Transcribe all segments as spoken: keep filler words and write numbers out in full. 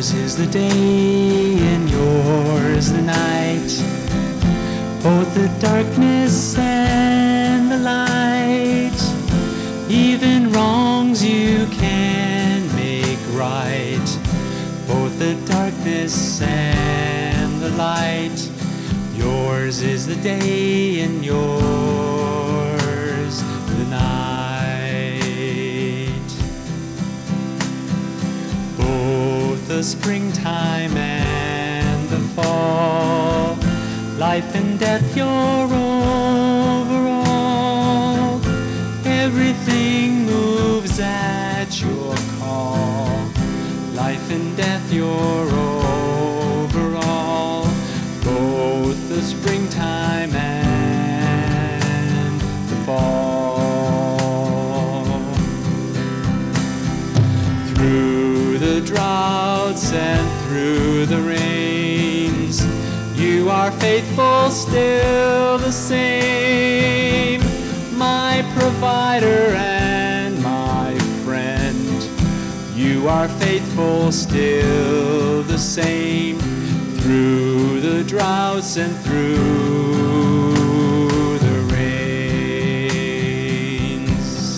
Yours is the day and yours the night, both the darkness and the light. Even wrongs you can make right, both the darkness and the light. Yours is the day and yours the night. Both the springtime and the fall, life and death you're over all. Everything moves at your call, life and death you're over all. Both the springtime and the fall. Through the droughts and through the rains, you are faithful still the same, my provider and my friend. You are faithful still the same, through the droughts and through the rains.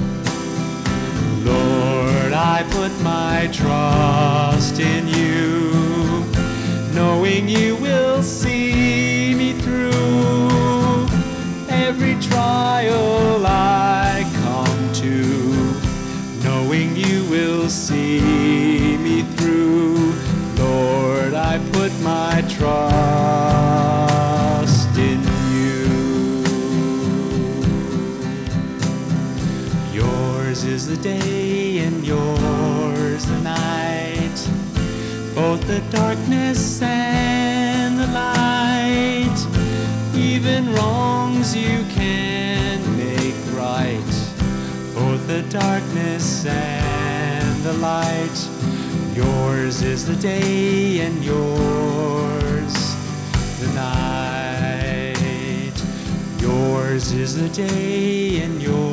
Lord, I put my trust in you, knowing you will see me through every trial I come to, knowing you will see me through. Lord, I put my trust in you. Yours is the day and yours the night, both the darkness and the light. Even wrongs you can make right, both the darkness and the light. Yours is the day and yours the night. Yours is the day and yours